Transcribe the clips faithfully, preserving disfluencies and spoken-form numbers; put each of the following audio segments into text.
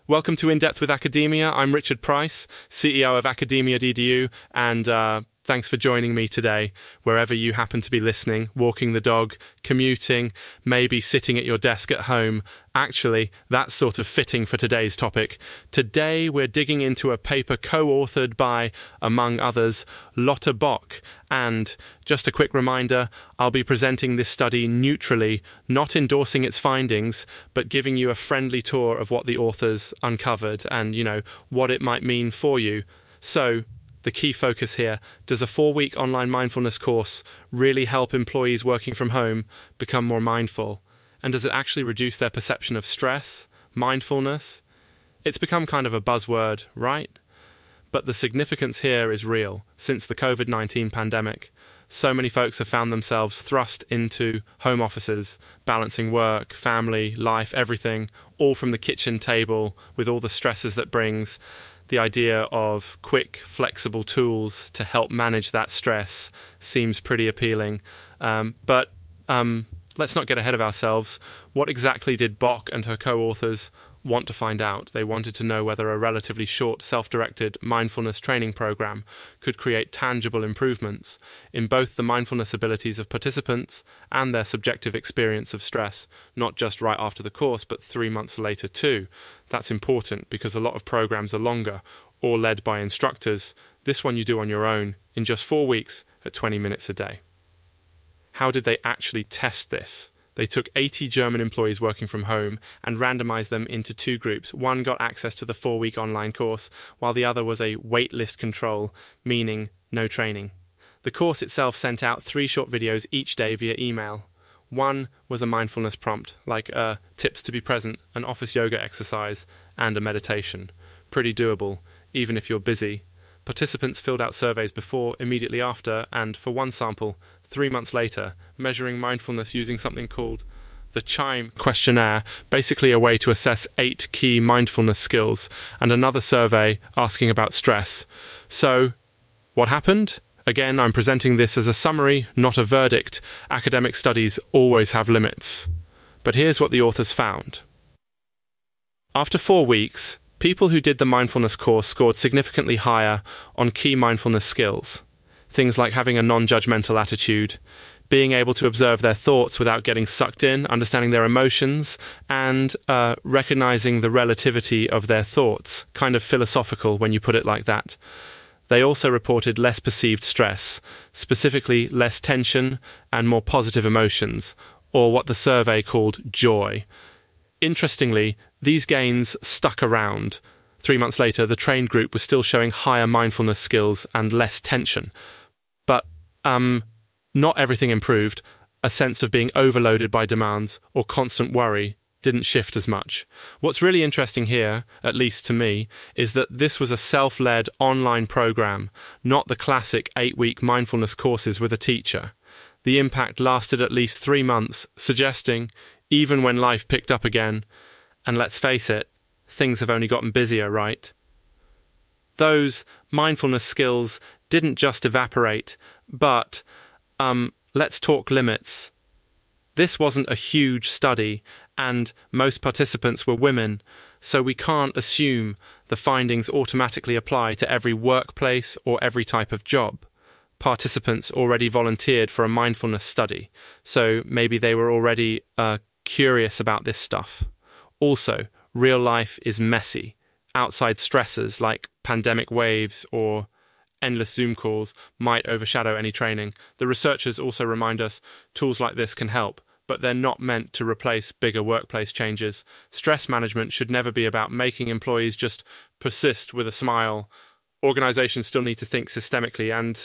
Welcome to In Depth with Academia. I'm Richard Price, C E O of Academia dot E D U, and uh, thanks for joining me today, wherever you happen to be listening, walking the dog, commuting, maybe sitting at your desk at home. Actually, that's sort of fitting for today's topic. Today, we're digging into a paper co-authored by, among others, Lotte Bock. And just a quick reminder, I'll be presenting this study neutrally, not endorsing its findings, but giving you a friendly tour of what the authors uncovered and, you know, what it might mean for you. So, the key focus here, does a four-week online mindfulness course really help employees working from home become more mindful? And does it actually reduce their perception of stress, mindfulness? It's become kind of a buzzword, right? But the significance here is real. Since the COVID nineteen pandemic, so many folks have found themselves thrust into home offices, balancing work, family, life, everything, all from the kitchen table with all the stresses that brings. The idea of quick, flexible tools to help manage that stress seems pretty appealing. Um, but um, let's not get ahead of ourselves. What exactly did Bock and her co-authors want to find out? They wanted to know whether a relatively short, self-directed mindfulness training program could create tangible improvements in both the mindfulness abilities of participants and their subjective experience of stress, not just right after the course, but three months later too. That's important because a lot of programs are longer or led by instructors. This one you do on your own in just four weeks at twenty minutes a day. How did they actually test this? They took eighty German employees working from home and randomized them into two groups. One got access to the four-week online course, while the other was a waitlist control, meaning no training. The course itself sent out three short videos each day via email. One was a mindfulness prompt, like uh, tips to be present, an office yoga exercise, and a meditation. Pretty doable, even if you're busy. Participants filled out surveys before, immediately after, and for one sample, three months later, measuring mindfulness using something called the CHIME questionnaire, basically a way to assess eight key mindfulness skills, and another survey asking about stress. So, what happened? Again, I'm presenting this as a summary, not a verdict. Academic studies always have limits. But here's what the authors found. After four weeks, people who did the mindfulness course scored significantly higher on key mindfulness skills. Things like having a non-judgmental attitude, being able to observe their thoughts without getting sucked in, understanding their emotions, and uh, recognizing the relativity of their thoughts. Kind of philosophical when you put it like that. They also reported less perceived stress, specifically less tension and more positive emotions, or what the survey called joy. Interestingly, these gains stuck around. Three months later, the trained group was still showing higher mindfulness skills and less tension. But um, not everything improved. A sense of being overloaded by demands or constant worry didn't shift as much. What's really interesting here, at least to me, is that this was a self-led online program, not the classic eight-week mindfulness courses with a teacher. The impact lasted at least three months, suggesting, even when life picked up again, and let's face it, things have only gotten busier, right? Those mindfulness skills didn't just evaporate, but um, let's talk limits. This wasn't a huge study, and most participants were women, so we can't assume the findings automatically apply to every workplace or every type of job. Participants already volunteered for a mindfulness study, so maybe they were already uh, curious about this stuff. Also, real life is messy. Outside stressors like pandemic waves or endless Zoom calls might overshadow any training. The researchers also remind us tools like this can help, but they're not meant to replace bigger workplace changes. Stress management should never be about making employees just persist with a smile. Organizations still need to think systemically. And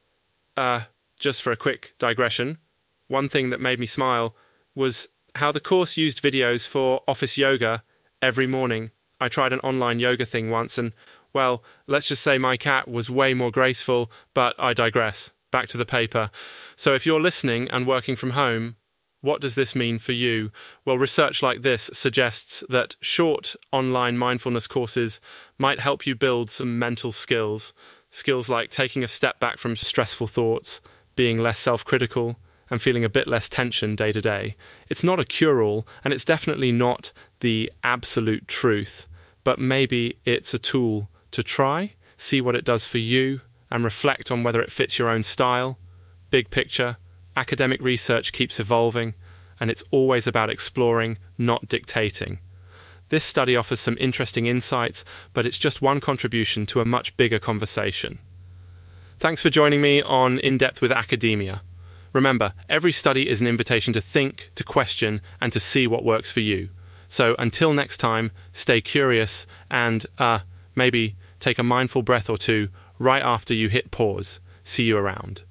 uh, just for a quick digression, one thing that made me smile was how the course used videos for office yoga every morning. I tried an online yoga thing once and, well, let's just say my cat was way more graceful, but I digress. Back to the paper. So if you're listening and working from home, what does this mean for you? Well, research like this suggests that short online mindfulness courses might help you build some mental skills. Skills like taking a step back from stressful thoughts, being less self-critical, and feeling a bit less tension day to day. It's not a cure-all, and it's definitely not the absolute truth, but maybe it's a tool to try, see what it does for you, and reflect on whether it fits your own style. Big picture, academic research keeps evolving, and it's always about exploring, not dictating. This study offers some interesting insights, but it's just one contribution to a much bigger conversation. Thanks for joining me on In Depth with Academia. Remember, every study is an invitation to think, to question, and to see what works for you. So until next time, stay curious and uh, maybe take a mindful breath or two right after you hit pause. See you around.